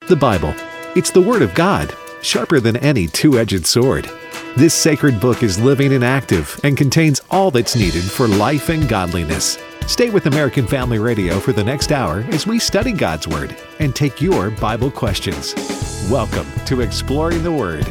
The Bible. It's the Word of God, sharper than any two-edged sword. This sacred book is living and active and contains all that's needed for life and godliness. Stay with American Family Radio for the next hour as we study God's Word and take your Bible questions. Welcome to Exploring the Word.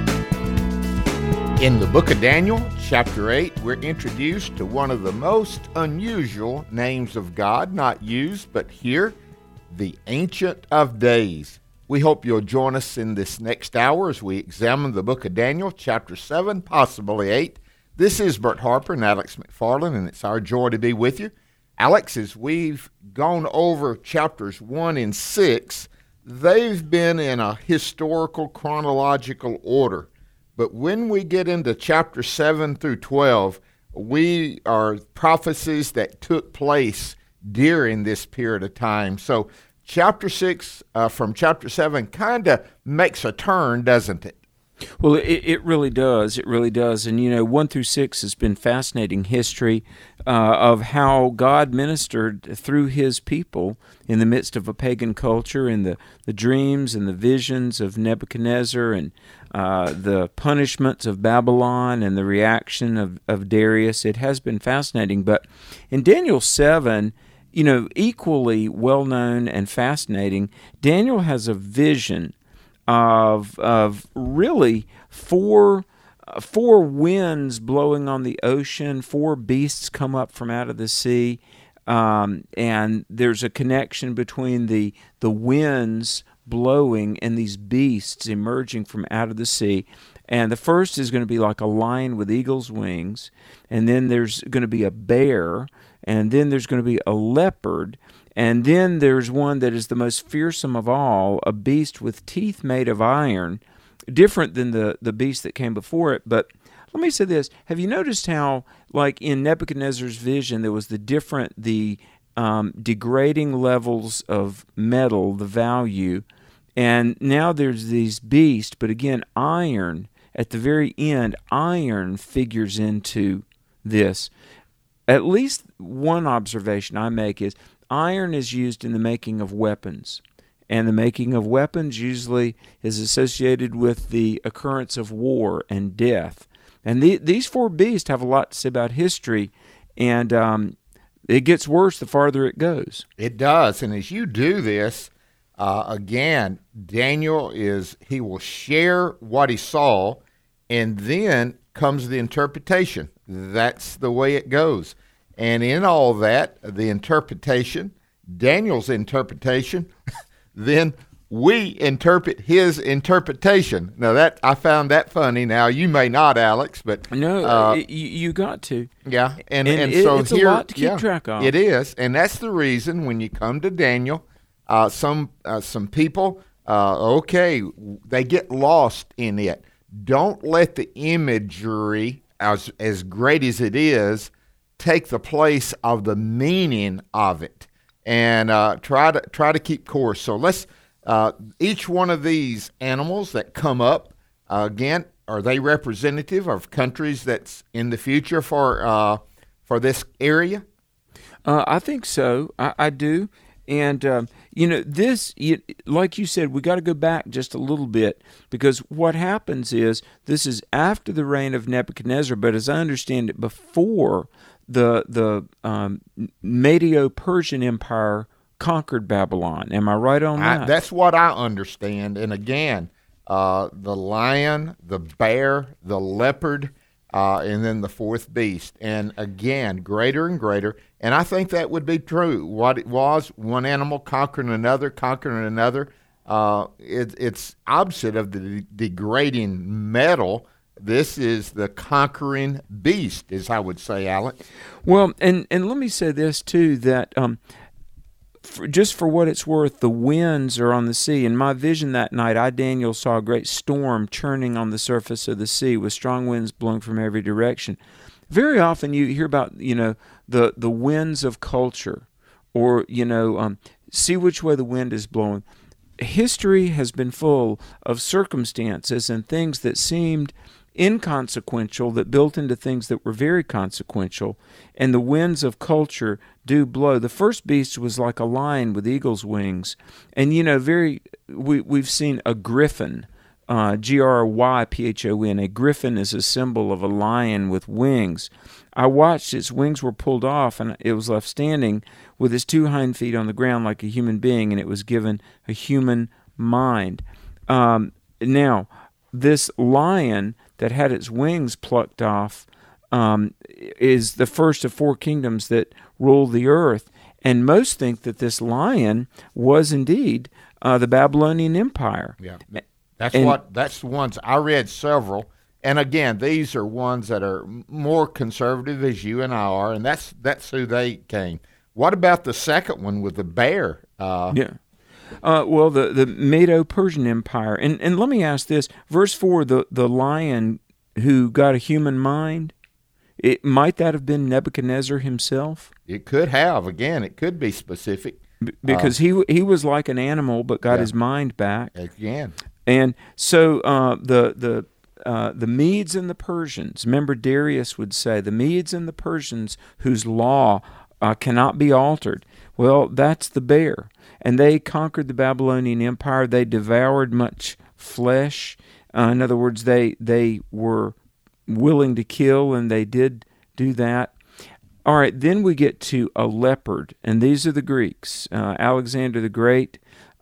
In the book of Daniel, chapter 8, we're introduced to one of the most unusual names of God, not used, but here, the Ancient of Days. We hope you'll join us in this next hour as we examine the book of Daniel, chapter 7, possibly 8. This is Bert Harper and Alex McFarland, and it's our joy to be with you. Alex, as we've gone over chapters 1 and 6, they've been in a historical chronological order. But when we get into chapter 7 through 12, we are prophecies that took place during this period of time. So chapter 6 from chapter 7 kind of makes a turn, doesn't it? Well, it really does. It really does. And, 1 through 6 has been fascinating history of how God ministered through his people in the midst of a pagan culture, and the dreams and the visions of Nebuchadnezzar, and the punishments of Babylon, and the reaction of Darius. It has been fascinating. But in Daniel 7, equally well-known and fascinating, Daniel has a vision of really four winds blowing on the ocean, 4 beasts come up from out of the sea, and there's a connection between the winds blowing and these beasts emerging from out of the sea. And the first is going to be like a lion with eagle's wings, and then there's going to be a bear, and then there's going to be a leopard, and then there's one that is the most fearsome of all, a beast with teeth made of iron, different than the beast that came before it. But let me say this. Have you noticed how, like in Nebuchadnezzar's vision, there was the degrading levels of metal, the value, and now there's these beasts, but again, iron. At the very end, iron figures into this. At least one observation I make is iron is used in the making of weapons, and the making of weapons usually is associated with the occurrence of war and death. And these 4 beasts have a lot to say about history, and it gets worse the farther it goes. It does, and as you do this, again, Daniel he will share what he saw, and then comes the interpretation. That's the way it goes. And in all that, the interpretation, Daniel's interpretation, then we interpret his interpretation. Now that I found that funny. Now you may not, Alex, but no, you got to. Yeah, and so it's here, a lot to keep track of. It is, and that's the reason when you come to Daniel, some people, they get lost in it. Don't let the imagery, as great as it is, take the place of the meaning of it, and try to keep course. So let's each one of these animals that come up again, are they representative of countries that's in the future for this area? I think so. I do. And, this, like you said, we got to go back just a little bit, because what happens is this is after the reign of Nebuchadnezzar, but as I understand it, before the Medo-Persian Empire conquered Babylon. Am I right on that? That's what I understand. And again, the lion, the bear, the leopard, and then the 4th beast. And again, greater and greater. And I think that would be true. What it was, one animal conquering another. It's opposite of the degrading metal. This is the conquering beast, as I would say, Alec. Well, and let me say this, too, that just for what it's worth, the winds are on the sea. In my vision that night, Daniel, saw a great storm churning on the surface of the sea with strong winds blowing from every direction. Very often you hear about, the winds of culture, or, see which way the wind is blowing. History has been full of circumstances and things that seemed inconsequential that built into things that were very consequential, and the winds of culture do blow. The first beast was like a lion with eagle's wings, and we've seen a griffin, Gryphon. A griffin is a symbol of a lion with wings. I watched its wings were pulled off, and it was left standing with its two hind feet on the ground like a human being, and it was given a human mind. Now, this lion that had its wings plucked off is the first of four kingdoms that rule the earth, and most think that this lion was indeed the Babylonian Empire. Yeah, that's the ones I read several. And again, these are ones that are more conservative, as you and I are, and that's who they came. What about the second one with the bear? Well, the Medo-Persian Empire. And let me ask this. Verse 4, the lion who got a human mind, might that have been Nebuchadnezzar himself? It could have. Again, it could be specific. Because he was like an animal but got his mind back. Again. And so the Medes and the Persians, remember Darius would say, the Medes and the Persians whose law cannot be altered. Well, that's the bear. And they conquered the Babylonian Empire. They devoured much flesh. In other words, they were willing to kill, and they did do that. All right, then we get to a leopard, and these are the Greeks. Alexander the Great,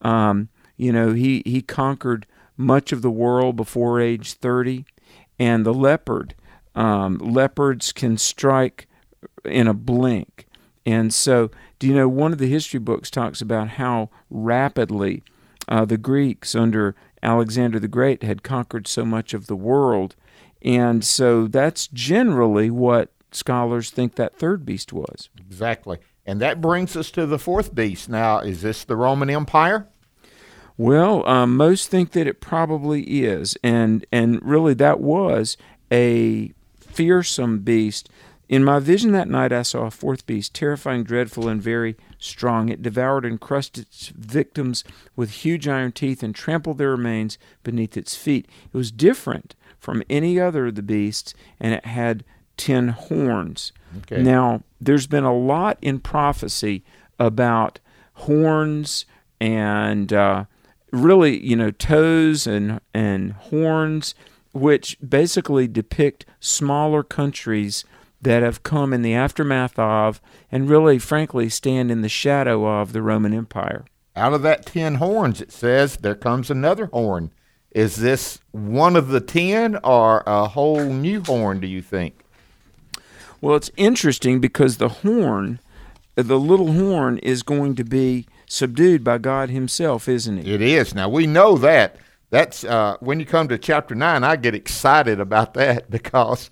he conquered much of the world before age 30, and the leopard. Leopards can strike in a blink. And so, one of the history books talks about how rapidly the Greeks under Alexander the Great had conquered so much of the world. And so that's generally what scholars think that third beast was. Exactly. And that brings us to the fourth beast. Now, is this the Roman Empire? Well, most think that it probably is. And really that was a fearsome beast. In my vision that night, I saw a fourth beast, terrifying, dreadful, and very strong. It devoured and crushed its victims with huge iron teeth and trampled their remains beneath its feet. It was different from any other of the beasts, and it had 10 horns. Okay. Now, there's been a lot in prophecy about horns and really, toes and horns, which basically depict smaller countries that have come in the aftermath of, and really, frankly, stand in the shadow of the Roman Empire. Out of that 10 horns, it says, there comes another horn. Is this one of the 10 or a whole new horn, do you think? Well, it's interesting because the little horn, is going to be subdued by God himself, isn't it? It is. Now, we know that. That's when you come to chapter 9, I get excited about that because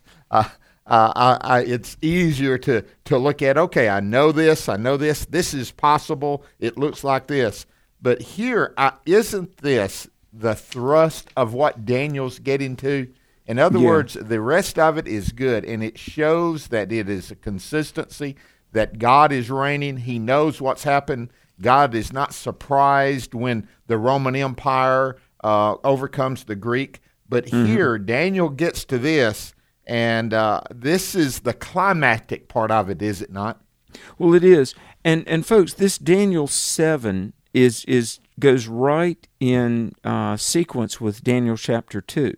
it's easier to look at, okay, I know this, this is possible, it looks like this. But here, isn't this the thrust of what Daniel's getting to? In other words, the rest of it is good, and it shows that it is a consistency, that God is reigning, he knows what's happened. God is not surprised when the Roman Empire overcomes the Greek. But here, Daniel gets to this, and this is the climactic part of it, is it not? Well, it is. And folks, this Daniel 7 goes right in sequence with Daniel chapter 2.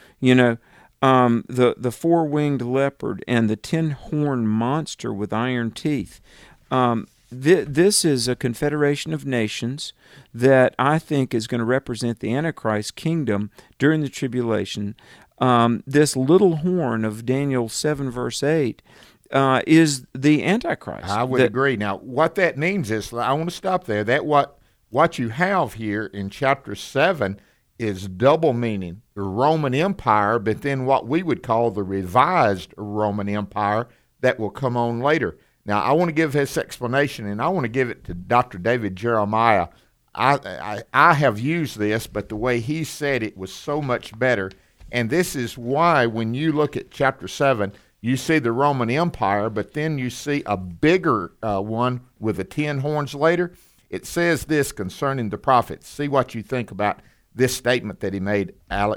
The four-winged leopard and the 10-horned monster with iron teeth. This is a confederation of nations that I think is going to represent the Antichrist kingdom during the tribulation. This little horn of Daniel 7, verse 8, is the Antichrist. I would agree. Now, what that means is, I want to stop there, that what you have here in chapter 7 is double meaning, the Roman Empire, but then what we would call the revised Roman Empire that will come on later. Now, I want to give his explanation, and I want to give it to Dr. David Jeremiah. I have used this, but the way he said it was so much better. And this is why when you look at chapter 7, you see the Roman Empire, but then you see a bigger one with the 10 horns later. It says this concerning the prophets. See what you think about this statement that he made, Alex.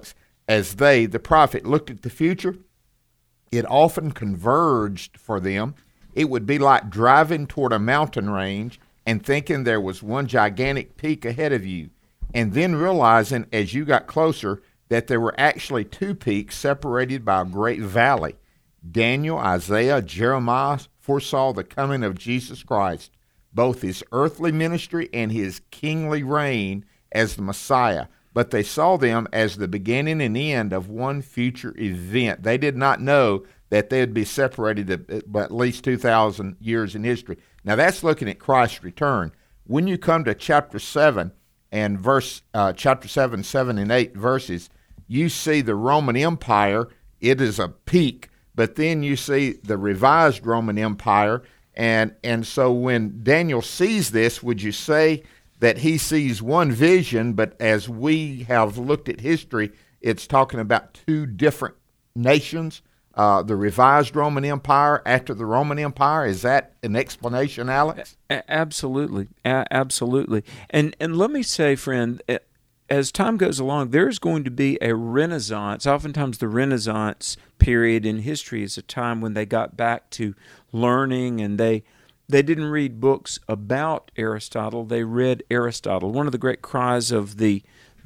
as they, the prophet, looked at the future, it often converged for them. It would be like driving toward a mountain range and thinking there was one gigantic peak ahead of you, and then realizing as you got closer that there were actually two peaks separated by a great valley. Daniel, Isaiah, Jeremiah foresaw the coming of Jesus Christ, both his earthly ministry and his kingly reign as the Messiah, but they saw them as the beginning and end of one future event. They did not know that they would be separated at least 2,000 years in history. Now that's looking at Christ's return. When you come to chapter 7 and chapter 7, 7 and 8 verses, you see the Roman Empire. It is a peak, but then you see the revised Roman Empire. And so when Daniel sees this, would you say that he sees one vision, but as we have looked at history, it's talking about two different nations, the revised Roman Empire after the Roman Empire? Is that an explanation, Alex? Absolutely. Absolutely. And let me say, friend, as time goes along, there's going to be a renaissance. Oftentimes the Renaissance period in history is a time when they got back to learning, and they didn't read books about Aristotle. They read Aristotle. One of the great cries of the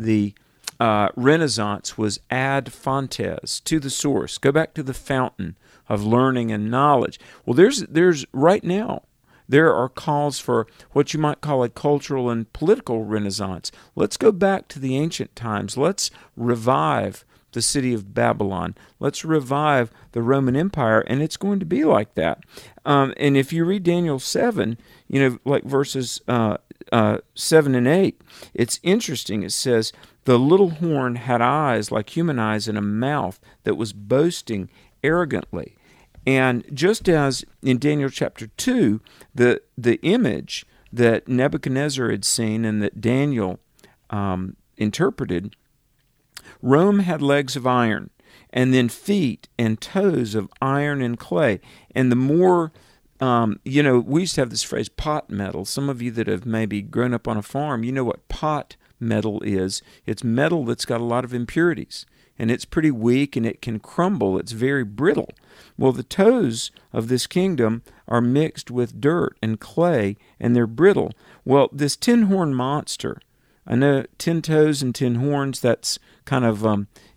Renaissance was ad fontes, to the source. Go back to the fountain of learning and knowledge. Well, there's right now, there are calls for what you might call a cultural and political renaissance. Let's go back to the ancient times. Let's revive the city of Babylon. Let's revive the Roman Empire, and it's going to be like that. And if you read Daniel 7, like verses 7 and 8, it's interesting. It says, the little horn had eyes like human eyes and a mouth that was boasting arrogantly. And just as in Daniel chapter 2, the image that Nebuchadnezzar had seen and that Daniel interpreted, Rome had legs of iron, and then feet and toes of iron and clay. And the more, we used to have this phrase, pot metal. Some of you that have maybe grown up on a farm, you know what pot metal is. It's metal that's got a lot of impurities, and it's pretty weak, and it can crumble. It's very brittle. Well, the toes of this kingdom are mixed with dirt and clay, and they're brittle. Well, this 10-horn monster, I know 10 toes and 10 horns, that's kind of,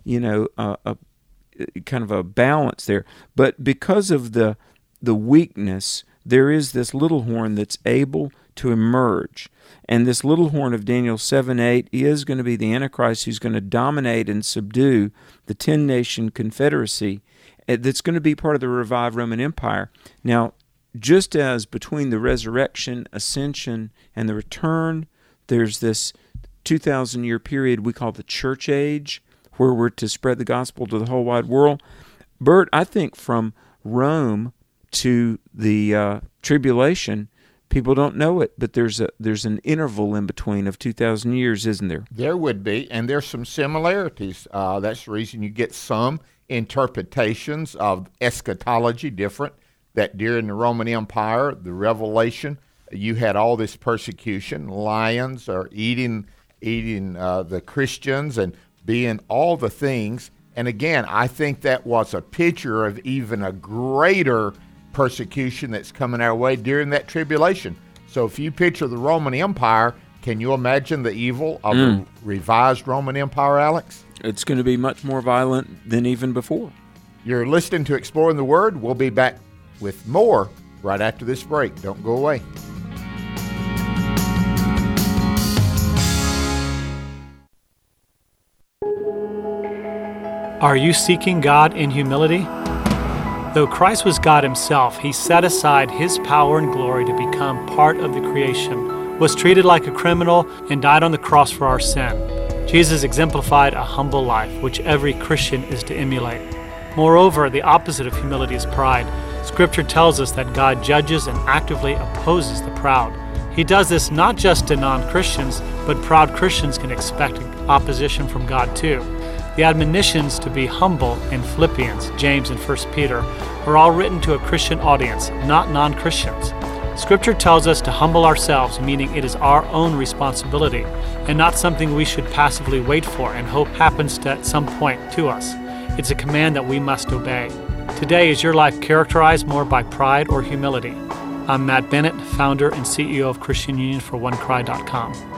kind of a balance there. But because of the weakness, there is this little horn that's able to emerge. And this little horn of Daniel 7:8 is going to be the Antichrist who's going to dominate and subdue the 10-nation confederacy that's going to be part of the revived Roman Empire. Now, just as between the resurrection, ascension, and the return, there's this 2,000-year period we call the church age, where we're to spread the gospel to the whole wide world. Bert, I think from Rome to the tribulation, people don't know it, but there's an interval in between of 2,000 years, isn't there? There would be, and there's some similarities. That's the reason you get some interpretations of eschatology different, that during the Roman Empire, the Revelation, you had all this persecution. Lions are eating the Christians and being all the things. And again, I think that was a picture of even a greater persecution that's coming our way during that tribulation. So if you picture the Roman Empire, can you imagine the evil of the revised Roman Empire, Alex? It's going to be much more violent than even before. You're listening to Exploring the Word. We'll be back with more right after this break. Don't go away. Are you seeking God in humility? Though Christ was God himself, he set aside his power and glory to become part of the creation, was treated like a criminal, and died on the cross for our sin. Jesus exemplified a humble life, which every Christian is to emulate. Moreover, the opposite of humility is pride. Scripture tells us that God judges and actively opposes the proud. He does this not just to non-Christians, but proud Christians can expect opposition from God too. The admonitions to be humble in Philippians, James, and 1 Peter are all written to a Christian audience, not non-Christians. Scripture tells us to humble ourselves, meaning it is our own responsibility and not something we should passively wait for and hope happens at some point to us. It's a command that we must obey. Today, is your life characterized more by pride or humility? I'm Matt Bennett, founder and CEO of Christian Union for OneCry.com.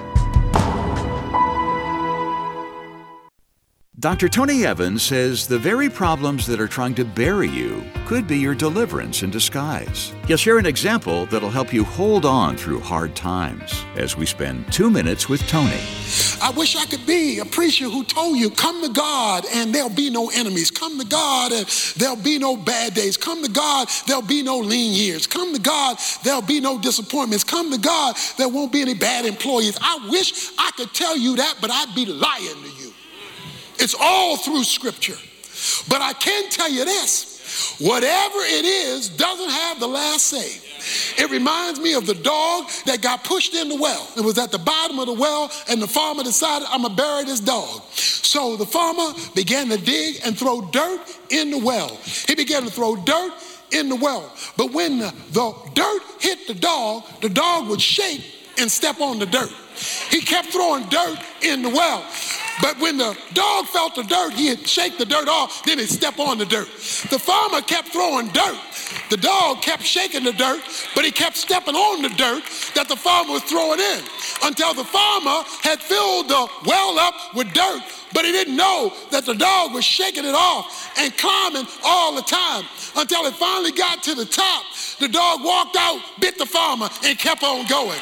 Dr. Tony Evans says the very problems that are trying to bury you could be your deliverance in disguise. He'll share an example that'll help you hold on through hard times as we spend 2 minutes with Tony. I wish I could be a preacher who told you, come to God and there'll be no enemies. Come to God and there'll be no bad days. Come to God, there'll be no lean years. Come to God, there'll be no disappointments. Come to God, there won't be any bad employees. I wish I could tell you that, but I'd be lying to you. It's all through Scripture. But I can tell you this, whatever it is doesn't have the last say. It reminds me of the dog that got pushed in the well. It was at the bottom of the well, and the farmer decided, I'm going to bury this dog. So the farmer began to dig and throw dirt in the well. He began to throw dirt in the well. But when the dirt hit the dog would shake and step on the dirt. He kept throwing dirt in the well. But when the dog felt the dirt, he'd shake the dirt off, then he'd step on the dirt. The farmer kept throwing dirt. The dog kept shaking the dirt, but he kept stepping on the dirt that the farmer was throwing in until the farmer had filled the well up with dirt, but he didn't know that the dog was shaking it off and climbing all the time until it finally got to the top. The dog walked out, bit the farmer, and kept on going.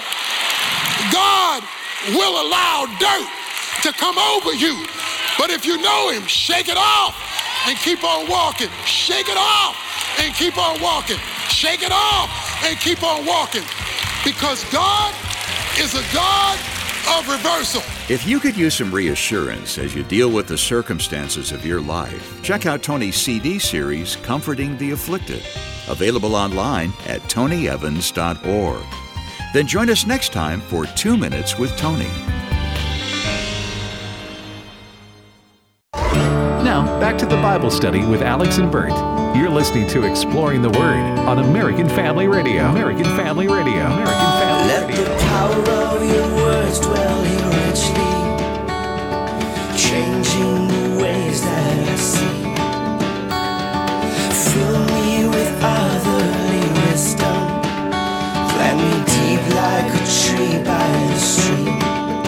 God will allow dirt to come over you, but if you know him, shake it off and keep on walking. Shake it off and keep on walking. Shake it off and keep on walking, because God is a God of reversal. If you could use some reassurance as you deal with the circumstances of your life, check out Tony's CD series, Comforting the Afflicted, available online at tonyevans.org. Then join us next time for 2 Minutes with Tony. Now, back to the Bible study with Alex and Bert. You're listening to Exploring the Word on American Family Radio. American Family Radio. American Family Let Radio. the power of your words dwell here richly, changing the ways that I see. Fill me with otherly wisdom, plant me deep like a tree by the stream.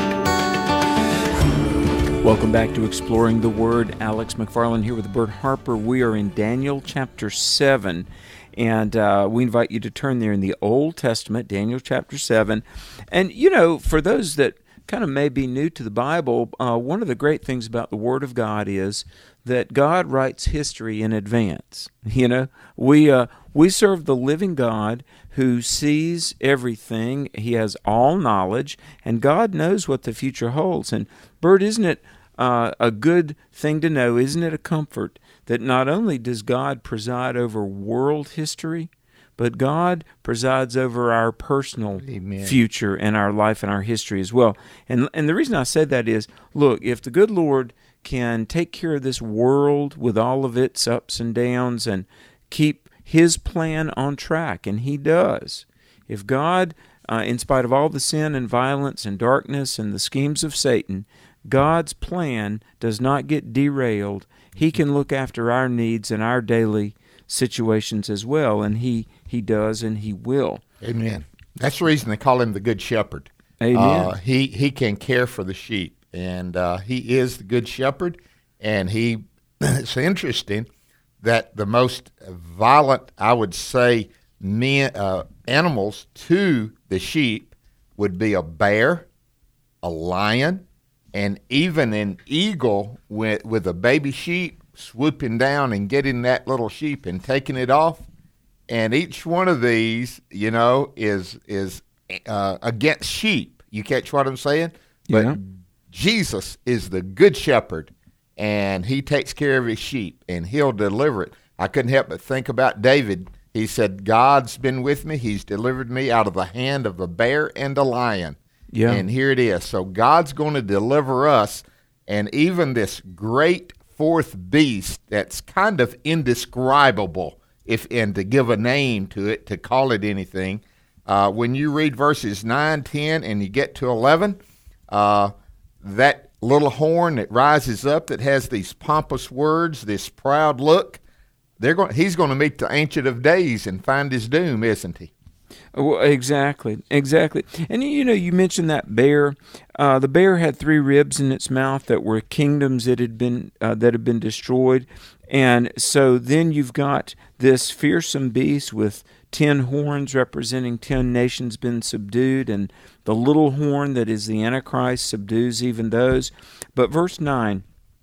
Welcome back to Exploring the Word. Alex McFarland here with Bert Harper. We are in Daniel chapter 7, and we invite you to turn there in the Old Testament, Daniel chapter 7. And, you know, for those that kind of may be new to the Bible, one of the great things about the Word of God is that God writes history in advance. You know, we serve the living God who sees everything. He has all knowledge, and God knows what the future holds. And Bert, isn't it a good thing to know? Isn't it a comfort that not only does God preside over world history, but God presides over our personal future and our life and our history as well. And the reason I said that is, look, if the good Lord can take care of this world with all of its ups and downs and keep His plan on track, and He does. If God, in spite of all the sin and violence and darkness and the schemes of Satan, God's plan does not get derailed. He can look after our needs and our daily situations as well, and He does, and He will. Amen. That's the reason they call Him the Good Shepherd. Amen. He can care for the sheep, and He is the Good Shepherd, and it's interesting that the most violent, I would say, animals to the sheep would be a bear, a lion, and even an eagle with a baby sheep swooping down and getting that little sheep and taking it off. And each one of these, you know, is against sheep. You catch what I'm saying? But Yeah. Jesus is the Good Shepherd, and He takes care of His sheep, and He'll deliver it. I couldn't help but think about David. He said, God's been with me. He's delivered me out of the hand of a bear and a lion. Yeah. And here it is. So God's going to deliver us, and even this great fourth beast that's kind of indescribable, and to give a name to it, to call it anything, When you read verses 9, 10, and you get to 11, that little horn that rises up that has these pompous words, this proud look, he's going to meet the Ancient of Days and find his doom, isn't he? Well, exactly. And you mentioned that bear. The bear had 3 ribs in its mouth that were kingdoms that had been destroyed, and so then you've got this fearsome beast with 10 horns representing 10 nations been subdued, and the little horn that is the Antichrist subdues even those. But verse 9.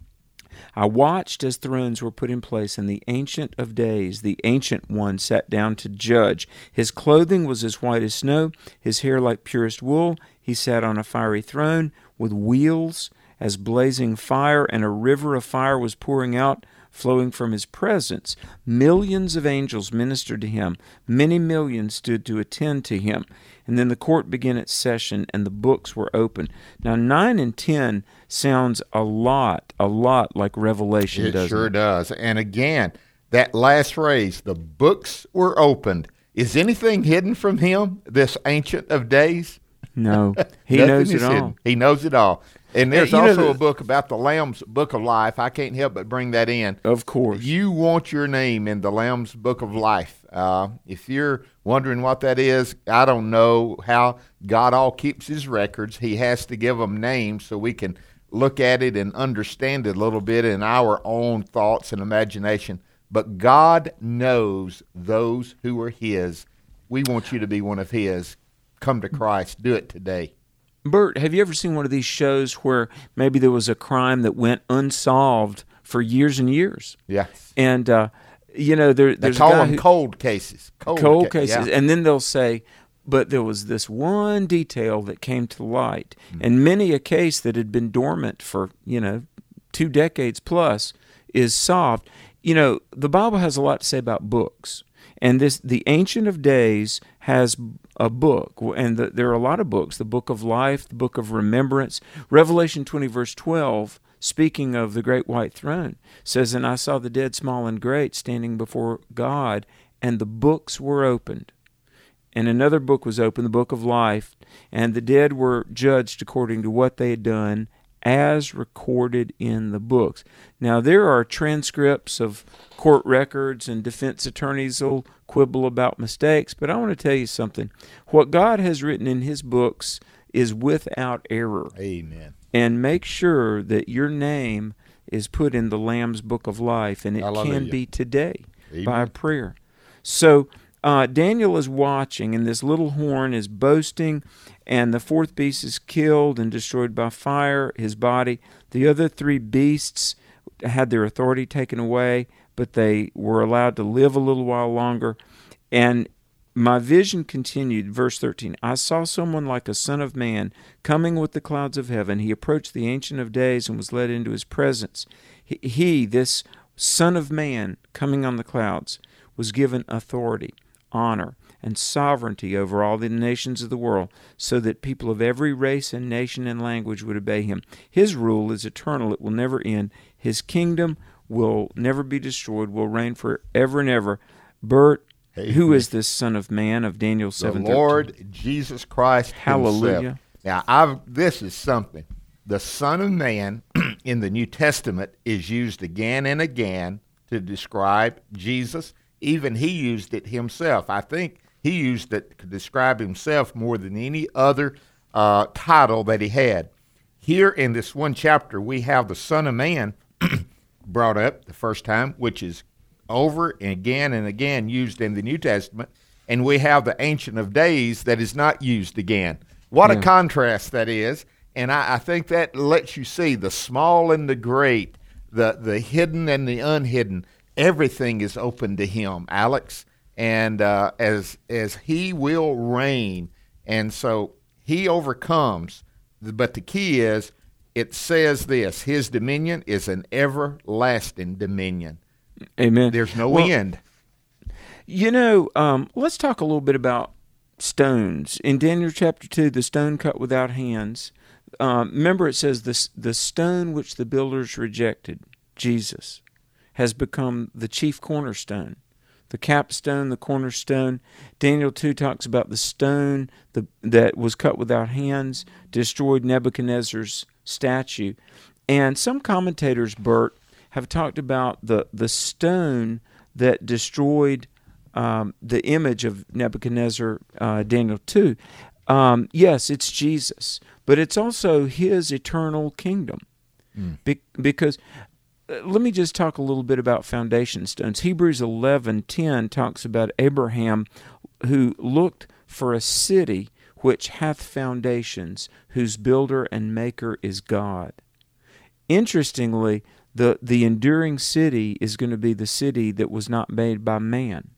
I watched as thrones were put in place, and the Ancient of Days, the Ancient One, sat down to judge. His clothing was as white as snow, his hair like purest wool. He sat on a fiery throne with wheels as blazing fire, and a river of fire was pouring out, flowing from his presence. Millions of angels ministered to him. Many millions stood to attend to him. And then the court began its session, and the books were opened. Now, 9 and 10 sounds a lot like Revelation, doesn't it? It sure does. And again, that last phrase, the books were opened. Is anything hidden from him, this Ancient of Days? No. He knows it all. Hidden. He knows it all. And there's also a book about the Lamb's Book of Life. I can't help but bring that in. Of course. You want your name in the Lamb's Book of Life. If you're wondering what that is, I don't know how God all keeps his records. He has to give them names so we can look at it and understand it a little bit in our own thoughts and imagination. But God knows those who are his. We want you to be one of his. Come to Christ. Do it today. Bert, have you ever seen one of these shows where maybe there was a crime that went unsolved for years and years? Yes. And, there's they call them cold cases. Cold cases. Yeah. And then they'll say, but there was this one detail that came to light. Mm-hmm. And many a case that had been dormant for, 2 decades plus is solved. The Bible has a lot to say about books. And the Ancient of Days has a book, and there are a lot of books, the Book of Life, the Book of Remembrance. Revelation 20, verse 12, speaking of the great white throne, says, And I saw the dead, small and great, standing before God, and the books were opened. And another book was opened, the Book of Life, and the dead were judged according to what they had done, as recorded in the books. Now, there are transcripts of court records, and defense attorneys will quibble about mistakes, but I want to tell you something. What God has written in his books is without error. Amen. And make sure that your name is put in the Lamb's Book of Life, and it can be today. Amen. By a prayer. So, Daniel is watching, and this little horn is boasting, and the 4th beast is killed and destroyed by fire, his body. The other 3 beasts had their authority taken away, but they were allowed to live a little while longer. And my vision continued, verse 13. I saw someone like a son of man coming with the clouds of heaven. He approached the Ancient of Days and was led into his presence. He, this son of man coming on the clouds, was given authority, honor, and sovereignty over all the nations of the world, so that people of every race and nation and language would obey him. His rule is eternal. It will never end. His kingdom will never be destroyed, will reign forever and ever. Bert, who is this Son of Man of Daniel 7:13? The Lord Jesus Christ Hallelujah. Himself. Now, this is something. The Son of Man in the New Testament is used again and again to describe Jesus. Even he used it himself. I think he used it to describe himself more than any other title that he had. Here in this one chapter, we have the Son of Man brought up the first time, which is over and again used in the New Testament, and we have the Ancient of Days that is not used again. What a contrast that is, and I think that lets you see the small and the great, the hidden and the unhidden. Everything is open to him, Alex, and as he will reign, and so he overcomes. But the key is, it says this: his dominion is an everlasting dominion. Amen. There's no end. Let's talk a little bit about stones. In Daniel chapter 2, the stone cut without hands. Remember, it says the stone which the builders rejected, Jesus, has become the chief cornerstone. the capstone, the cornerstone. Daniel 2 talks about the stone that was cut without hands, destroyed Nebuchadnezzar's statue. And some commentators, Bert, have talked about the stone that destroyed the image of Nebuchadnezzar, Daniel 2. Yes, it's Jesus, but it's also his eternal kingdom. Because let me just talk a little bit about foundation stones. Hebrews 11:10 talks about Abraham, who looked for a city which hath foundations, whose builder and maker is God. Interestingly, the enduring city is going to be the city that was not made by man.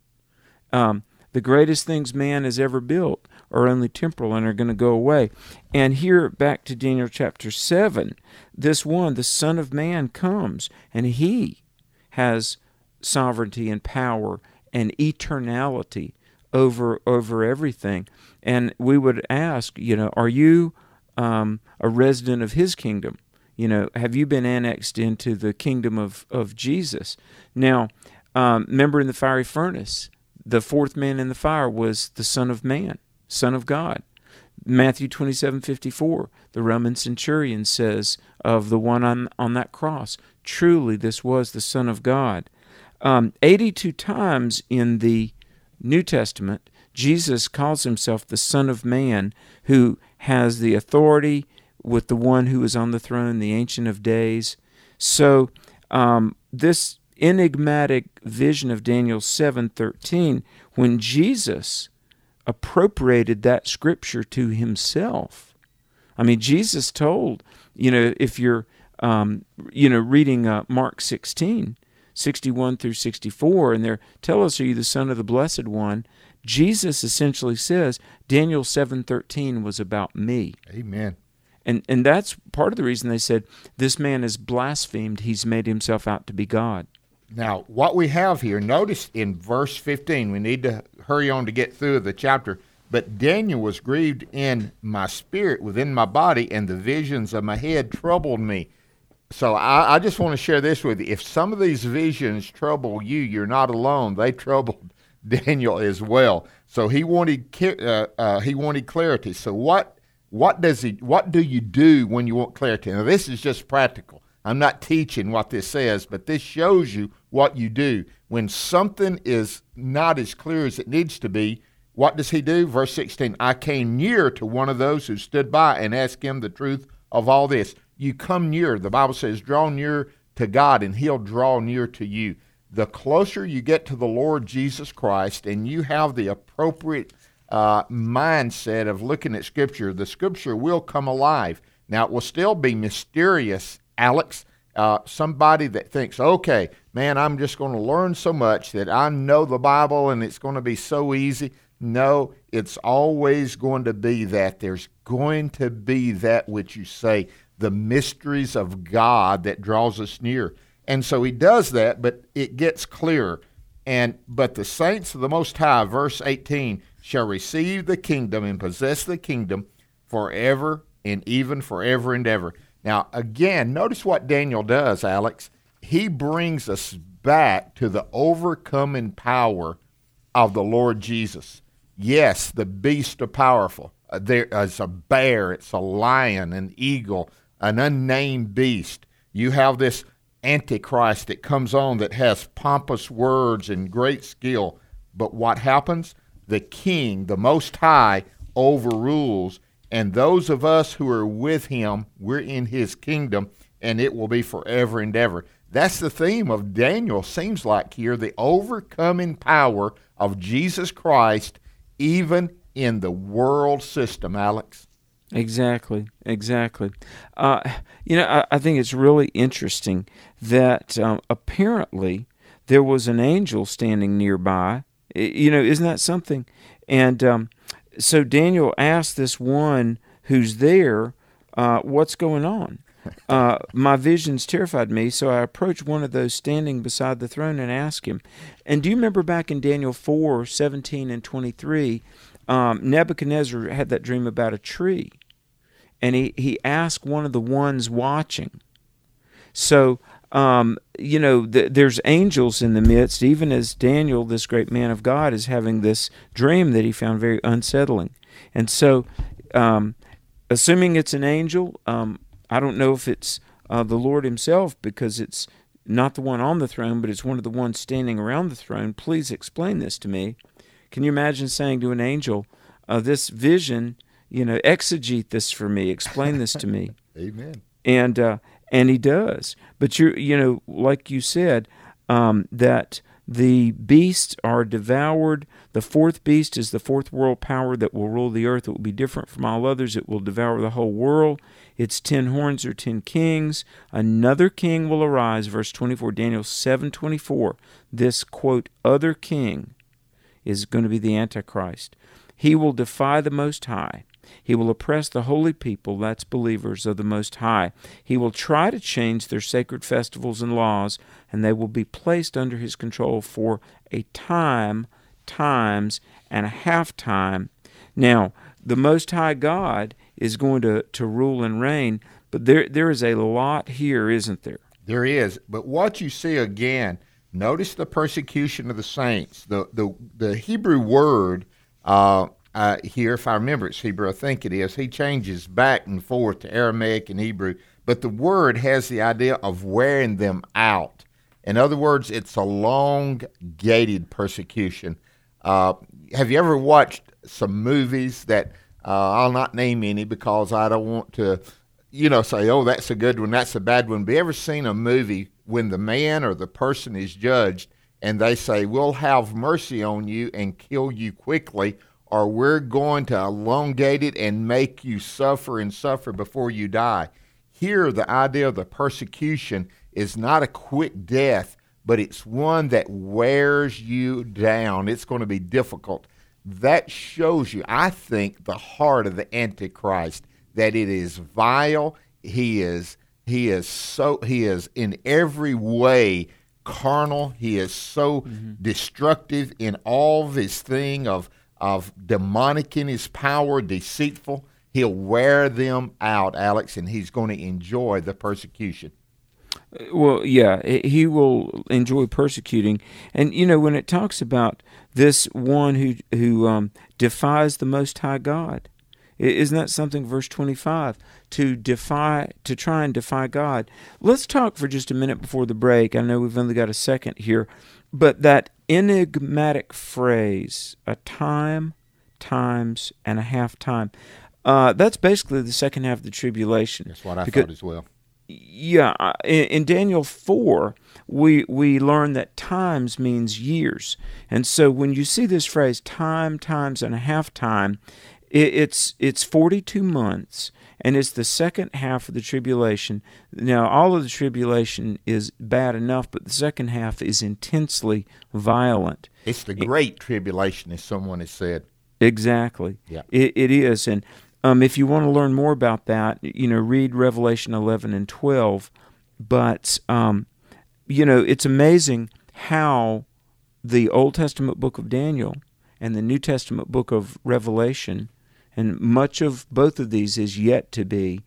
The greatest things man has ever built are only temporal and are going to go away. And here, back to Daniel chapter 7, this one, the Son of Man, comes, and he has sovereignty and power and eternality over everything. And we would ask, are you a resident of his kingdom? Have you been annexed into the kingdom of Jesus? Now, remember in the fiery furnace, the fourth man in the fire was the Son of Man, Son of God. Matthew 27:54, the Roman centurion says of the one on that cross, truly this was the Son of God. 82 times in the New Testament, Jesus calls himself the Son of Man, who has the authority with the one who is on the throne, the Ancient of Days. So this enigmatic vision of Daniel 7:13, when Jesus appropriated that scripture to himself. I mean, Jesus told, if you're, reading Mark 16:61 through 64, and there, tell us, are you the Son of the Blessed One? Jesus essentially says, Daniel 7:13 was about me. Amen. And that's part of the reason they said, this man is blasphemed. He's made himself out to be God. Now, what we have here, notice in verse 15, we need to hurry on to get through the chapter, but Daniel was grieved in my spirit within my body, and the visions of my head troubled me. So I just want to share this with you. If some of these visions trouble you, you're not alone. They troubled Daniel as well. So he wanted clarity. So what do you do when you want clarity? Now, this is just practical. I'm not teaching what this says, but this shows you what you do. When something is not as clear as it needs to be, what does he do? Verse 16, I came near to one of those who stood by and asked him the truth of all this. You come near. The Bible says, draw near to God, and he'll draw near to you. The closer you get to the Lord Jesus Christ and you have the appropriate mindset of looking at Scripture, the Scripture will come alive. Now, it will still be mysterious, Alex. Somebody that thinks, okay, man, I'm just going to learn so much that I know the Bible and it's going to be so easy. No, it's always going to be that. There's going to be that which you say, the mysteries of God that draws us near. And so he does that, but it gets clearer. But the saints of the Most High, verse 18, shall receive the kingdom and possess the kingdom forever and even forever and ever. Now, again, notice what Daniel does, Alex. He brings us back to the overcoming power of the Lord Jesus. Yes, the beasts are powerful. There is a bear, it's a lion, an eagle, an unnamed beast. You have this Antichrist that comes on that has pompous words and great skill. But what happens? The King, the Most High, overrules. And those of us who are with him, we're in his kingdom, and it will be forever and ever. That's the theme of Daniel, seems like here, the overcoming power of Jesus Christ, even in the world system, Alex. Exactly. I think it's really interesting that apparently there was an angel standing nearby. Isn't that something? And so Daniel asked this one who's there, what's going on? My visions terrified me, so I approached one of those standing beside the throne and asked him. And do you remember back in Daniel 4:17 and 23, Nebuchadnezzar had that dream about a tree, and he asked one of the ones watching. So there's angels in the midst, even as Daniel, this great man of God, is having this dream that he found very unsettling. And so, assuming it's an angel, I don't know if it's the Lord himself, because it's not the one on the throne, but it's one of the ones standing around the throne. Please explain this to me. Can you imagine saying to an angel, this vision, exegete this for me, explain this to me? Amen. And he does. But like you said, that the beasts are devoured. The fourth beast is the fourth world power that will rule the earth. It will be different from all others. It will devour the whole world. Its 10 horns are 10 kings. Another king will arise, verse 24, Daniel 7:24. This, quote, other king is going to be the Antichrist. He will defy the Most High. He will oppress the holy people, that's believers of the Most High. He will try to change their sacred festivals and laws, and they will be placed under his control for a time, times, and a half time. Now, the Most High God is going to rule and reign, but there is a lot here, isn't there? There is. But what you see again, notice the persecution of the saints. The Hebrew word here, if I remember it's Hebrew, I think it is, he changes back and forth to Aramaic and Hebrew, but the word has the idea of wearing them out. In other words, it's a long-gated persecution. Have you ever watched some movies that, I'll not name any because I don't want to, say, oh, that's a good one, that's a bad one. But you ever seen a movie when the man or the person is judged and they say, we'll have mercy on you and kill you quickly, or we're going to elongate it and make you suffer and suffer before you die? Here, the idea of the persecution is not a quick death, but it's one that wears you down. It's going to be difficult. That shows you, I think, the heart of the Antichrist, that it is vile. He is in every way carnal. He is so destructive in all this thing of demonic in his power, deceitful. He'll wear them out, Alex, and he's going to enjoy the persecution. Well, yeah, he will enjoy persecuting. And, when it talks about this one who defies the Most High God, isn't that something, verse 25, to try and defy God? Let's talk for just a minute before the break. I know we've only got a second here, but that enigmatic phrase, a time, times, and a half time, that's basically the second half of the tribulation. That's what I thought as well. Yeah, in Daniel 4, we learn that times means years. And so when you see this phrase, time, times, and a half time, it's 42 months, and it's the second half of the tribulation. Now, all of the tribulation is bad enough, but the second half is intensely violent. It's the great tribulation, as someone has said. Exactly. Yeah. It is, and if you want to learn more about that, read Revelation 11 and 12. But, it's amazing how the Old Testament book of Daniel and the New Testament book of Revelation, and much of both of these is yet to be,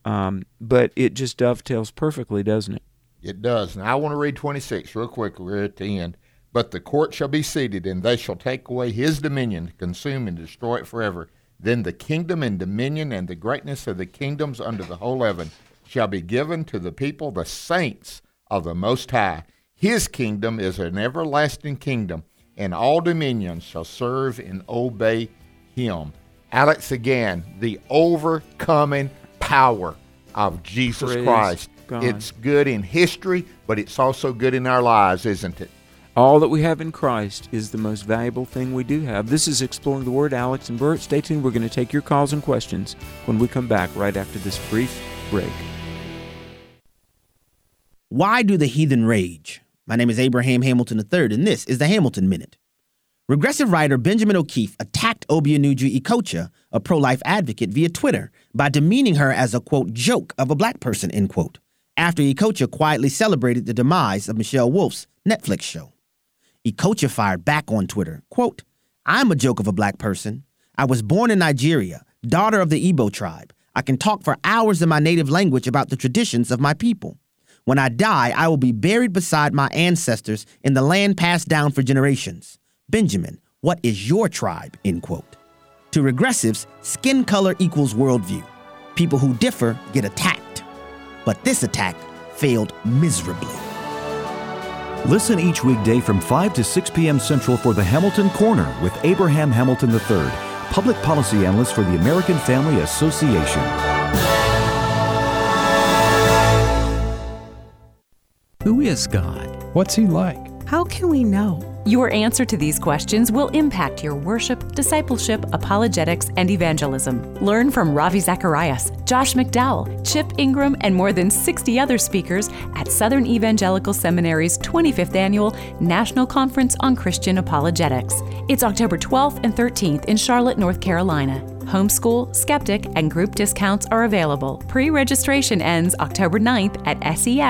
but it just dovetails perfectly, doesn't it? It does. Now, I want to read 26 real quick. We're at the end. But the court shall be seated, and they shall take away his dominion, to consume and destroy it forever. Then the kingdom and dominion and the greatness of the kingdoms under the whole heaven shall be given to the people, the saints of the Most High. His kingdom is an everlasting kingdom, and all dominions shall serve and obey him. Alex, again, the overcoming power of Jesus Christ. God. It's good in history, but it's also good in our lives, isn't it? All that we have in Christ is the most valuable thing we do have. This is Exploring the Word. Alex and Bert, stay tuned. We're going to take your calls and questions when we come back right after this brief break. Why do the heathen rage? My name is Abraham Hamilton III, and this is the Hamilton Minute. Regressive writer Benjamin O'Keefe attacked Obianuju Ikocha, a pro-life advocate, via Twitter by demeaning her as a, quote, joke of a black person, end quote, after Ikocha quietly celebrated the demise of Michelle Wolf's Netflix show. Ikocha fired back on Twitter, quote, I'm a joke of a black person. I was born in Nigeria, daughter of the Igbo tribe. I can talk for hours in my native language about the traditions of my people. When I die, I will be buried beside my ancestors in the land passed down for generations. Benjamin, what is your tribe? End quote. To regressives, skin color equals worldview. People who differ get attacked. But this attack failed miserably. Listen each weekday from 5 to 6 p.m. Central for the Hamilton Corner with Abraham Hamilton III, Public Policy Analyst for the American Family Association. Who is God? What's He like? How can we know? Your answer to these questions will impact your worship, discipleship, apologetics, and evangelism. Learn from Ravi Zacharias, Josh McDowell, Chip Ingram, and more than 60 other speakers at Southern Evangelical Seminary's 25th Annual National Conference on Christian Apologetics. It's October 12th and 13th in Charlotte, North Carolina. Homeschool, skeptic, and group discounts are available. Pre-registration ends October 9th at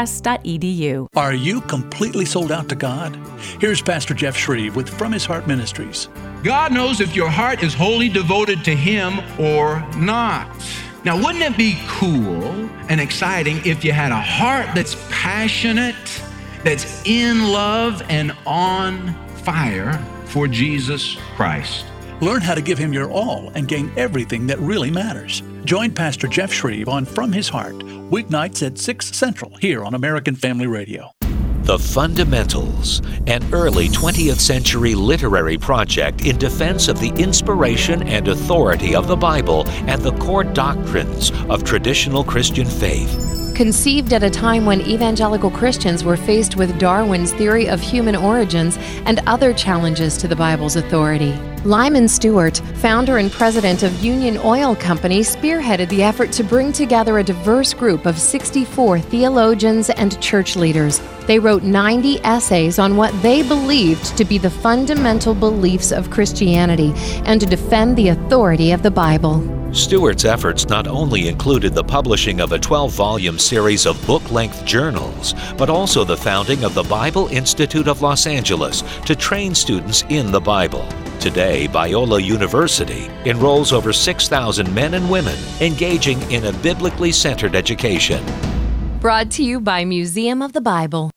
ses.edu. Are you completely sold out to God? Here's Pastor Jeff Shreve with From His Heart Ministries. God knows if your heart is wholly devoted to Him or not. Now, wouldn't it be cool and exciting if you had a heart that's passionate, that's in love and on fire for Jesus Christ? Learn how to give Him your all and gain everything that really matters. Join Pastor Jeff Shreve on From His Heart, weeknights at 6 Central here on American Family Radio. The Fundamentals, an early 20th century literary project in defense of the inspiration and authority of the Bible and the core doctrines of traditional Christian faith. Conceived at a time when evangelical Christians were faced with Darwin's theory of human origins and other challenges to the Bible's authority. Lyman Stewart, founder and president of Union Oil Company, spearheaded the effort to bring together a diverse group of 64 theologians and church leaders. They wrote 90 essays on what they believed to be the fundamental beliefs of Christianity and to defend the authority of the Bible. Stewart's efforts not only included the publishing of a 12-volume series of book-length journals, but also the founding of the Bible Institute of Los Angeles to train students in the Bible. Today, Biola University enrolls over 6,000 men and women engaging in a biblically centered education. Brought to you by Museum of the Bible.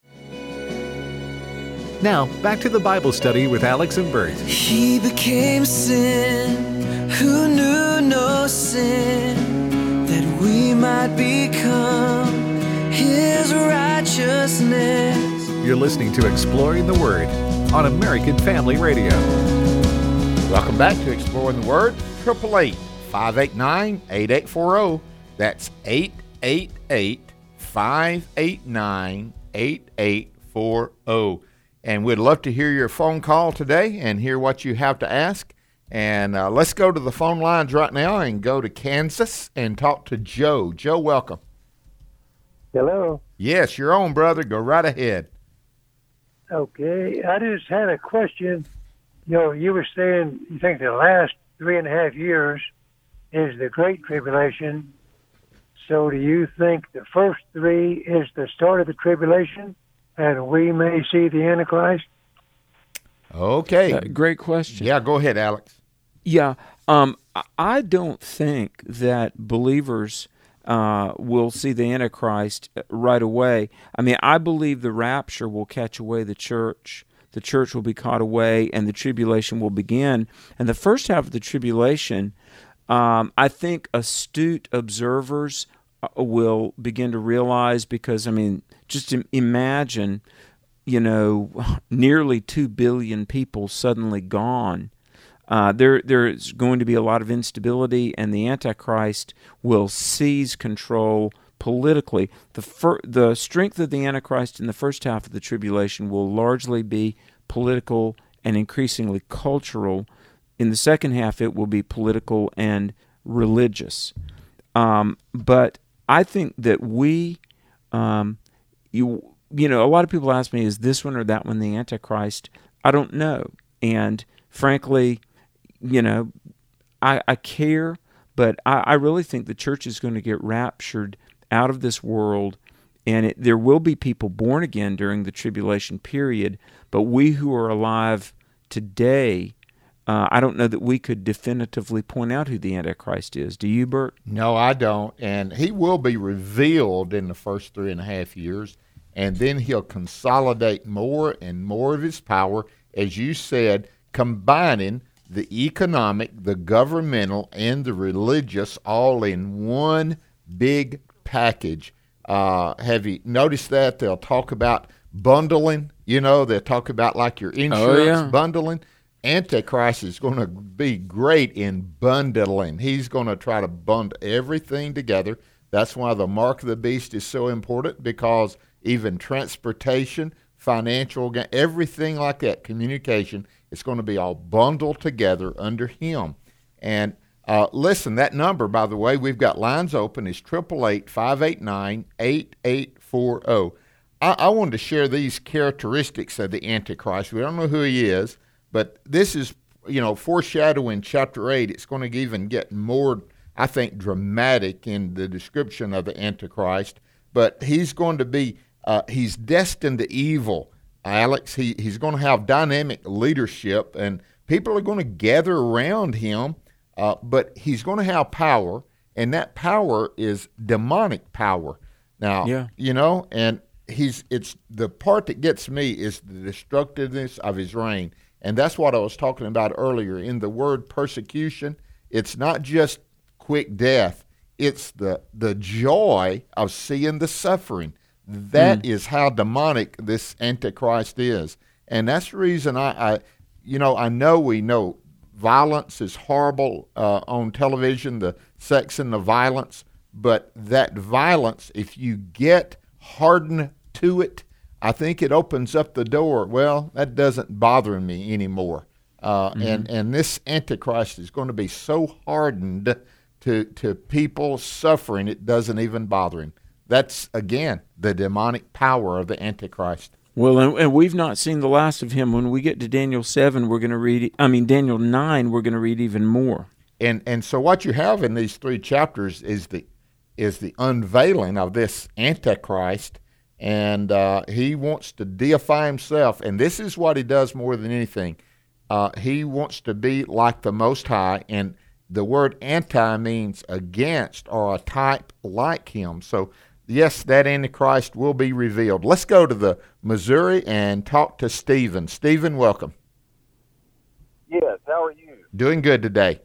Now, back to the Bible study with Alex and Bert. He became sin, who knew no sin, that we might become His righteousness. You're listening to Exploring the Word on American Family Radio. Welcome back to Exploring the Word. 888-589-8840. That's 888-589-8840. And we'd love to hear your phone call today and hear what you have to ask. And let's go to the phone lines right now and go to Kansas and talk to Joe. Joe, welcome. Hello. Yes, you're on, brother. Go right ahead. Okay. I just had a question. You know, you were saying you think the last 3.5 years is the Great Tribulation. So do you think the first 3 is the start of the tribulation and we may see the Antichrist? Okay. Great question. Yeah, go ahead, Alex. Yeah. I don't think that believers will see the Antichrist right away. I mean, I believe the rapture will catch away the church. The church will be caught away, and the tribulation will begin. And the first half of the tribulation, I think astute observers will begin to realize, because, I mean, just imagine, you know, nearly 2 billion people suddenly gone. There's going to be a lot of instability, and the Antichrist will seize control politically. The strength of the Antichrist in the first half of the tribulation will largely be political and increasingly cultural. In the second half, it will be political and religious. But I think that you know, a lot of people ask me, is this one or that one the Antichrist? I don't know. And frankly, you know, I care, but I really think the church is going to get raptured out of this world, and there will be people born again during the tribulation period, but we who are alive today I don't know that we could definitively point out who the Antichrist is. Do you, Bert? No, I don't. And he will be revealed in the first 3.5 years, and then he'll consolidate more and more of his power, as you said, combining the economic, the governmental, and the religious all in one big package. Have you noticed that? They'll talk about bundling. They'll talk about like your insurance bundling. Antichrist is going to be great in bundling. He's going to try to bundle everything together. That's why the mark of the beast is so important, because even transportation, financial, everything like that, communication, it's going to be all bundled together under him. And listen, that number, by the way, we've got lines open, is 888-589-8840. I wanted to share these characteristics of the Antichrist. We don't know who he is, but this is, foreshadowing chapter 8. It's going to even get more, I think, dramatic in the description of the Antichrist. But he's going to be, he's destined to evil, Alex. He's going to have dynamic leadership, and people are going to gather around him, but he's going to have power, and that power is demonic power. Now, and it's the part that gets me is the destructiveness of his reign. And that's what I was talking about earlier. In the word persecution, it's not just quick death. It's the joy of seeing the suffering. That is how demonic this Antichrist is. And that's the reason I know we know violence is horrible on television, the sex and the violence. But that violence, if you get hardened to it, I think it opens up the door. Well, that doesn't bother me anymore. And this Antichrist is going to be so hardened to people suffering, it doesn't even bother him. That's, again, the demonic power of the Antichrist. Well, and we've not seen the last of him. When we get to Daniel 7, we're going to read, Daniel 9, we're going to read even more. And so what you have in these 3 chapters is the unveiling of this Antichrist. And he wants to deify himself, and this is what he does more than anything. He wants to be like the Most High, and the word anti means against or a type like him. So, yes, that Antichrist will be revealed. Let's go to the Missouri and talk to Stephen. Stephen, welcome. Yes, how are you? Doing good today.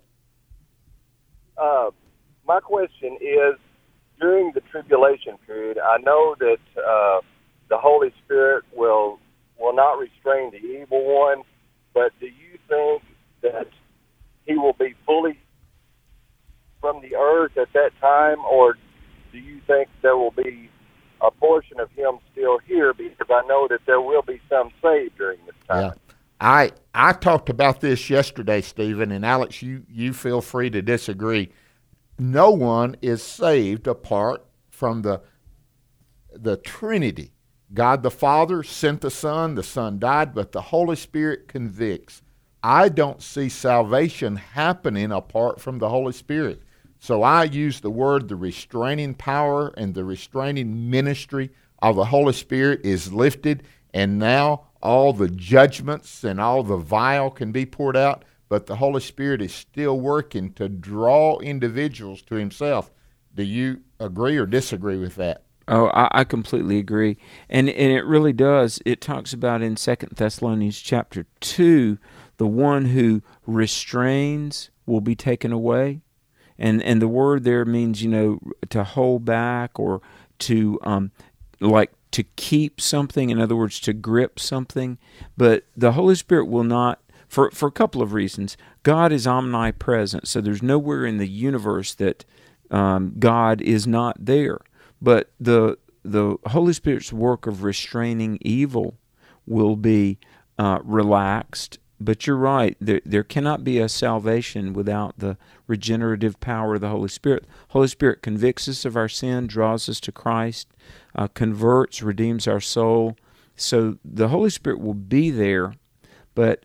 My question is, during the tribulation period, I know that the Holy Spirit will not restrain the evil one, but do you think that he will be fully from the earth at that time, or do you think there will be a portion of him still here? Because I know that there will be some saved during this time. Yeah. I talked about this yesterday, Stephen, and Alex, you feel free to disagree. No one is saved apart from the Trinity. God the Father sent the Son died, but the Holy Spirit convicts. I don't see salvation happening apart from the Holy Spirit. So I use the word, the restraining power and the restraining ministry of the Holy Spirit is lifted, and now all the judgments and all the vile can be poured out. But the Holy Spirit is still working to draw individuals to himself. Do you agree or disagree with that? Oh, I completely agree. And it really does. It talks about in 2 Thessalonians chapter 2, the one who restrains will be taken away. And the word there means, to hold back or to to keep something, in other words, to grip something. But the Holy Spirit will not, for a couple of reasons. God is omnipresent, so there's nowhere in the universe that God is not there. But the Holy Spirit's work of restraining evil will be relaxed. But you're right, there cannot be a salvation without the regenerative power of the Holy Spirit. Holy Spirit convicts us of our sin, draws us to Christ, converts, redeems our soul. So the Holy Spirit will be there. But,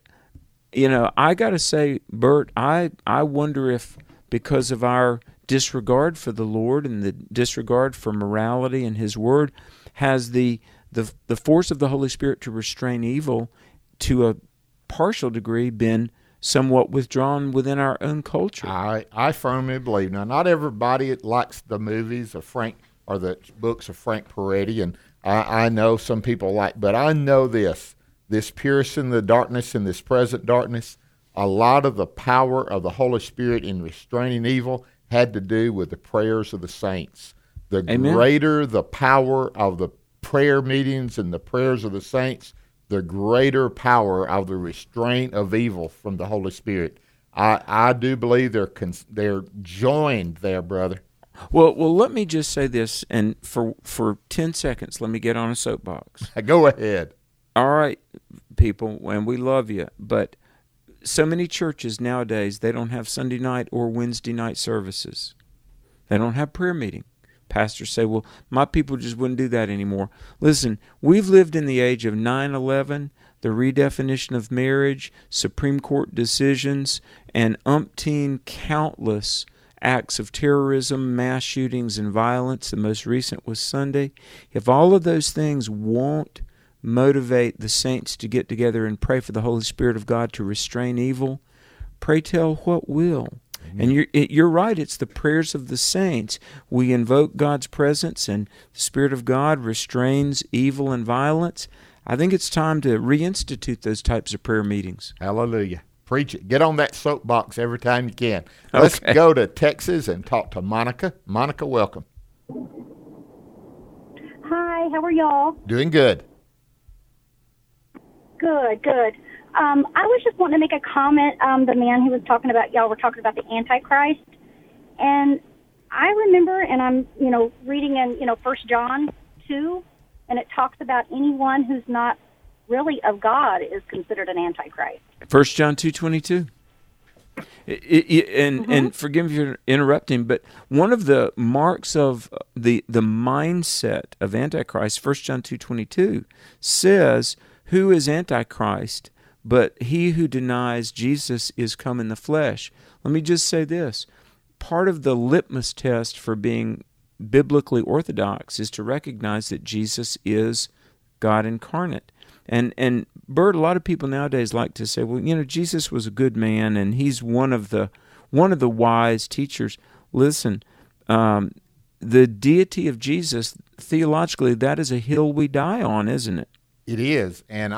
I got to say, Bert, I wonder if because of our disregard for the Lord and the disregard for morality and His Word, has the force of the Holy Spirit to restrain evil to a partial degree been somewhat withdrawn within our own culture. I firmly believe. Now, not everybody likes the movies of Frank or the books of Frank Peretti, and I know some people like, but I know this piercing the darkness in this present darkness, a lot of the power of the Holy Spirit in restraining evil had to do with the prayers of the saints. The Amen. greater the power of the prayer meetings and the prayers of the saints, the greater power of the restraint of evil from the Holy Spirit. I do believe they're joined there, brother. Well, let me just say this, and for 10 seconds, let me get on a soapbox. Go ahead. All right, people, and we love you, but so many churches nowadays, they don't have Sunday night or Wednesday night services. They don't have prayer meeting. Pastors say, well, my people just wouldn't do that anymore. Listen, we've lived in the age of 9/11, the redefinition of marriage, Supreme Court decisions, and umpteen countless acts of terrorism, mass shootings, and violence. The most recent was Sunday. If all of those things won't motivate the saints to get together and pray for the Holy Spirit of God to restrain evil, pray tell what will. And you're right, it's the prayers of the saints. We invoke God's presence, and the Spirit of God restrains evil and violence. I think it's time to reinstitute those types of prayer meetings. Hallelujah. Preach it. Get on that soapbox every time you can. Let's go to Texas and talk to Monica. Monica, welcome. Hi, how are y'all? Doing good. Good. I was just wanting to make a comment. The man who was talking about, y'all were talking about the Antichrist. And I remember, and I'm, reading in, 1 John 2, and it talks about anyone who's not really of God is considered an Antichrist. 1 John 2:22. And forgive me for interrupting, but one of the marks of the mindset of Antichrist, 1 John 2:22, says, who is Antichrist? But he who denies Jesus is come in the flesh. Let me just say this. Part of the litmus test for being biblically orthodox is to recognize that Jesus is God incarnate. And Bert, a lot of people nowadays like to say, well, Jesus was a good man and he's one of the wise teachers. Listen, the deity of Jesus, theologically, that is a hill we die on, isn't it? It is. And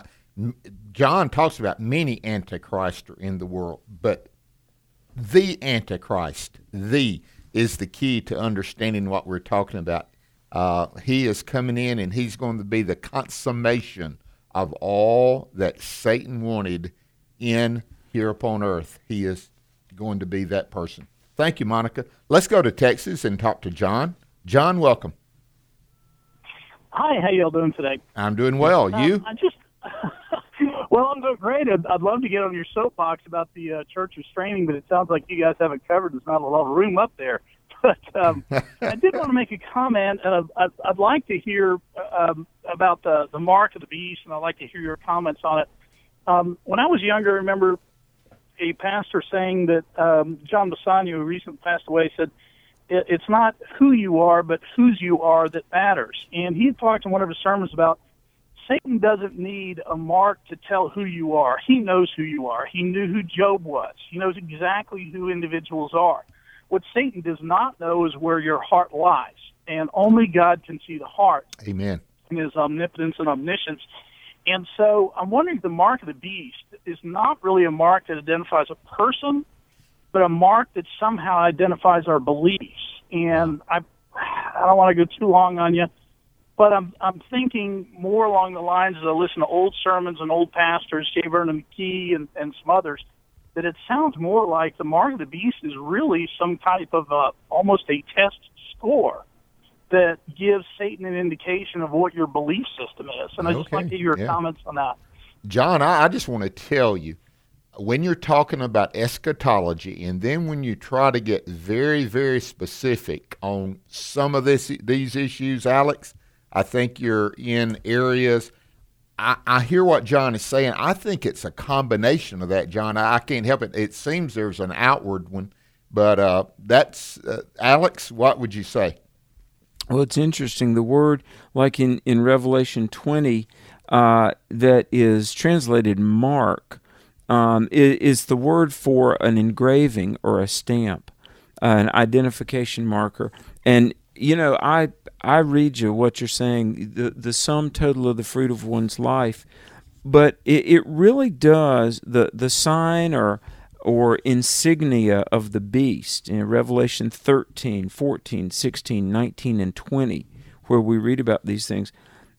John talks about many antichrists in the world, but the Antichrist, is the key to understanding what we're talking about. He is coming in, and he's going to be the consummation of all that Satan wanted in here upon earth. He is going to be that person. Thank you, Monica. Let's go to Texas and talk to John. John, welcome. Hi, how y'all doing today? I'm doing well. You? Well, I'm doing great. I'd love to get on your soapbox about the church restraining, but it sounds like you guys haven't covered. There's not a lot of room up there. But I did want to make a comment, and I'd like to hear about the mark of the beast, and I'd like to hear your comments on it. When I was younger, I remember a pastor saying that John Bassanio, who recently passed away, said, it's not who you are, but whose you are that matters. And he had talked in one of his sermons about Satan doesn't need a mark to tell who you are. He knows who you are. He knew who Job was. He knows exactly who individuals are. What Satan does not know is where your heart lies, and only God can see the heart. Amen. In his omnipotence and omniscience. And so I'm wondering if the mark of the beast is not really a mark that identifies a person, but a mark that somehow identifies our beliefs. And I don't want to go too long on you, but I'm thinking more along the lines as I listen to old sermons and old pastors, J. Vernon McGee and some others, that it sounds more like the mark of the beast is really some type of almost a test score that gives Satan an indication of what your belief system is. And I'd just like to hear your comments on that. John, I just want to tell you, when you're talking about eschatology, and then when you try to get very, very specific on some of these issues, Alex, I think you're in areas. I hear what John is saying. I think it's a combination of that, John. I can't help it. It seems there's an outward one, but that's Alex, what would you say? Well, it's interesting. The word, like in Revelation 20, that is translated mark, is the word for an engraving or a stamp, an identification marker. And, I read you what you're saying, the sum total of the fruit of one's life, but it really does, the sign or insignia of the beast in Revelation 13, 14, 16, 19, and 20, where we read about these things.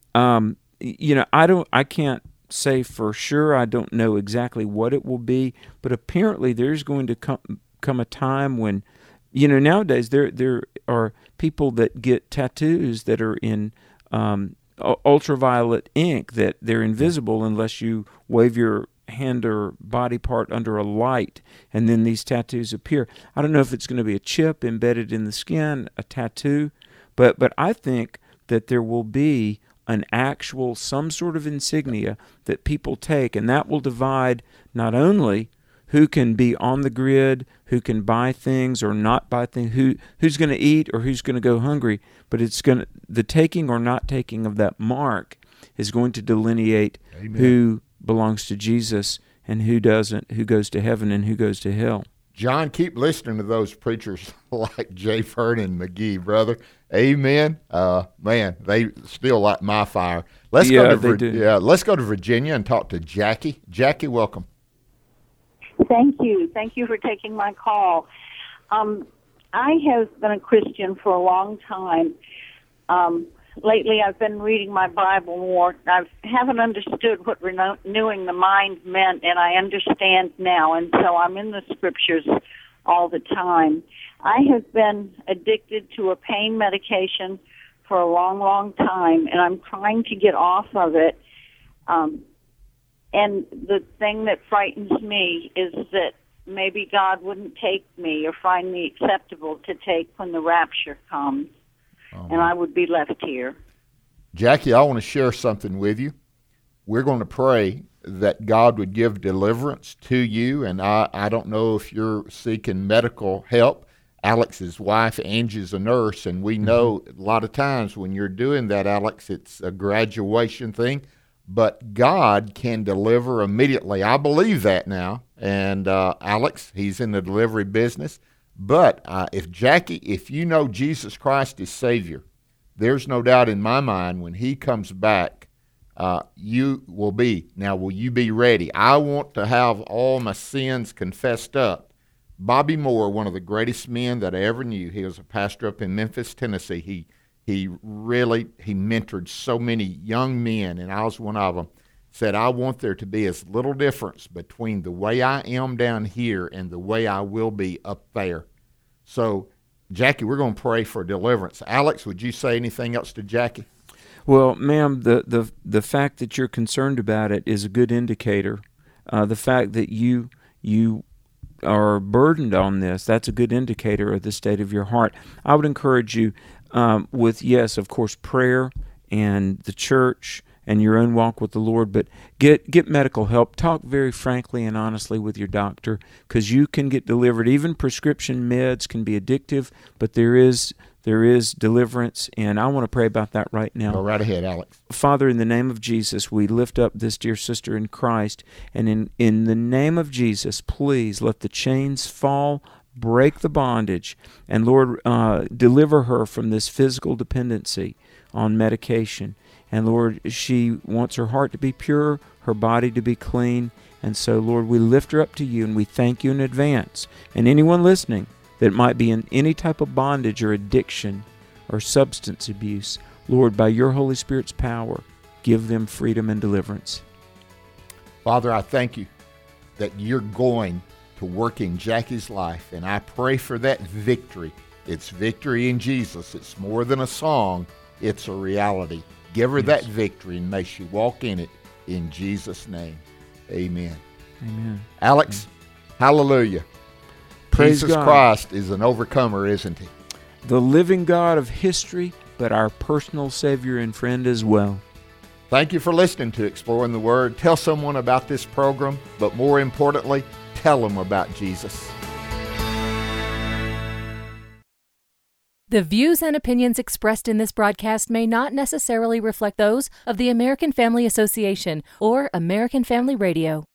I can't say for sure. I don't know exactly what it will be, but apparently there's going to come a time when, nowadays there are people that get tattoos that are in ultraviolet ink, that they're invisible unless you wave your hand or body part under a light, and then these tattoos appear. I don't know if it's going to be a chip embedded in the skin, a tattoo, but I think that there will be an actual, some sort of insignia that people take, and that will divide not only who can be on the grid, who can buy things or not buy things, who's going to eat or who's going to go hungry, but the taking or not taking of that mark is going to delineate Amen. Who belongs to Jesus and who doesn't, who goes to heaven and who goes to hell. John, keep listening to those preachers like J. Vernon McGee, brother. Amen. Man, they still light my fire. Let's go to Virginia and talk to Jackie. Jackie, welcome. Thank you. Thank you for taking my call. I have been a Christian for a long time. Lately, I've been reading my Bible more. I haven't understood what renewing the mind meant, and I understand now, and so I'm in the Scriptures all the time. I have been addicted to a pain medication for a long, long time, and I'm trying to get off of it. And the thing that frightens me is that maybe God wouldn't take me or find me acceptable to take when the rapture comes. And I would be left here. Jackie, I want to share something with you. We're going to pray that God would give deliverance to you, and I don't know if you're seeking medical help. Alex's wife, Angie's a nurse, and we know a lot of times when you're doing that, Alex, it's a graduation thing, but God can deliver immediately. I believe that now, and Alex, he's in the delivery business. But if you know Jesus Christ is Savior, there's no doubt in my mind when he comes back, you will be. Now, will you be ready? I want to have all my sins confessed up. Bobby Moore, one of the greatest men that I ever knew, he was a pastor up in Memphis, Tennessee. He mentored so many young men, and I was one of them. Said, I want there to be as little difference between the way I am down here and the way I will be up there. So, Jackie, we're going to pray for deliverance. Alex, would you say anything else to Jackie? Well, ma'am, the fact that you're concerned about it is a good indicator. The fact that you are burdened on this, that's a good indicator of the state of your heart. I would encourage you with, yes, of course, prayer and the church and your own walk with the Lord, but get medical help. Talk very frankly and honestly with your doctor, because you can get delivered. Even prescription meds can be addictive, but there is deliverance, and I want to pray about that right now. Go right ahead, Alex. Father, in the name of Jesus, we lift up this dear sister in Christ, and in the name of Jesus, please let the chains fall, break the bondage, and Lord, deliver her from this physical dependency on medication. And Lord, she wants her heart to be pure, her body to be clean. And so, Lord, we lift her up to you, and we thank you in advance. And anyone listening that might be in any type of bondage or addiction or substance abuse, Lord, by your Holy Spirit's power, give them freedom and deliverance. Father, I thank you that you're going to work in Jackie's life, and I pray for that victory. It's victory in Jesus. It's more than a song. It's a reality. Give her that victory, and may she walk in it in Jesus' name. Amen. Amen. Alex, hallelujah. Praise Jesus God. Christ is an overcomer, isn't he? The living God of history, but our personal Savior and friend as well. Thank you for listening to Exploring the Word. Tell someone about this program, but more importantly, tell them about Jesus. The views and opinions expressed in this broadcast may not necessarily reflect those of the American Family Association or American Family Radio.